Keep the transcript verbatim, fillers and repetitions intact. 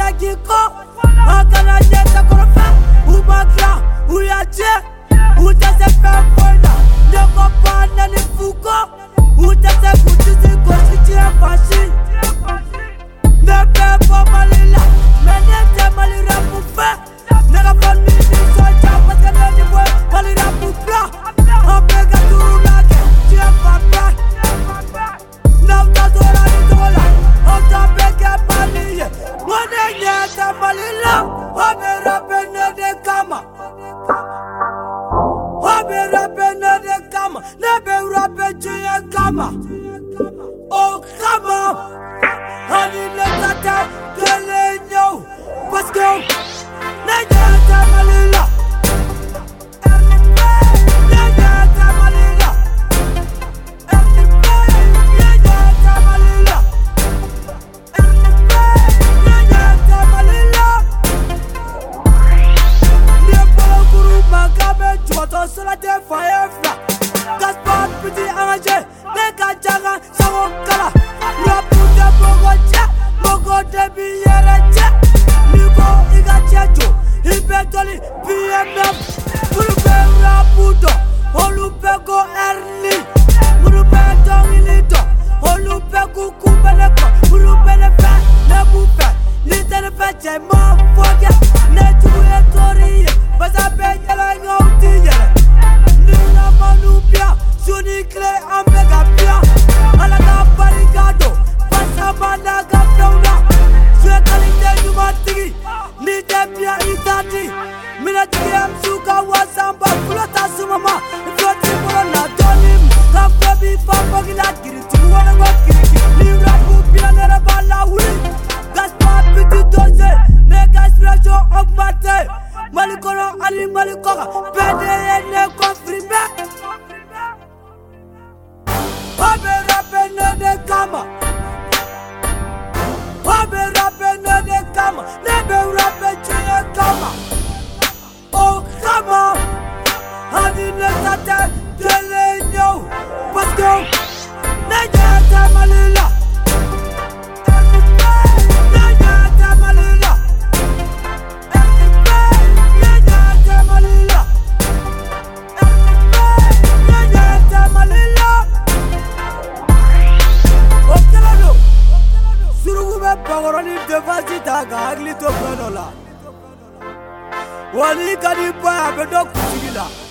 Giko, Akana Jetta Korofa, Umakla, Uyache, Utase Fafoina, Nokopana Nifuko, Utase Kutisi Kositi Fashi, Nepe Malila, Menete Malira Pufa, Negapon Mini Soja, Patanani, Malira Pufa, Omega Turulake, Tia Papa. Now that's all I need to learn. On the back of Malia, one day, yes, I'm Malila. I'm rapping the Kama. I'm rapping the Kama. Never rapping the Kama. Oh, come on. Honey, let's attack. Telling you. Let's go. Yes, I'm Malila. Solate fire fla Gaspard petit arrangé Mega jaga Sawo kala Rapu de bogoche Mogo de biyereche Nigo iga checho Ibetoli B M F Mulupe rapudo Olupe go erni Mulupe dongilido Olupe kukumbe neko Mulupe nefe nebupe Nite nefe che mofoge Nejubu etoriye Basa penyele ngauti yele Nina manupia Sunikle ambega pia Alaga barigado Basa managa feuna Sue kalite numatigi Nite pia itati Mina tiki amsuka wasamba Kulota sumama Ifloti mula na donim Kafebi famba gila kiri Tumuwana wa kiri Livra kupia nere bala wuli Gaspard petit doze Nega inspiration augmente Malikoro Ali Malikora P D N ne confirmé Obe rappe ne de Kama Obe rappe ne de Kama Nebe rappe chie Kama Oh Kama Hadi ne tate Dele nyo Pasko Nege Malila Nege Malila Pagoroni devasi taga agli to planola Wali kadi pa abedo kutigila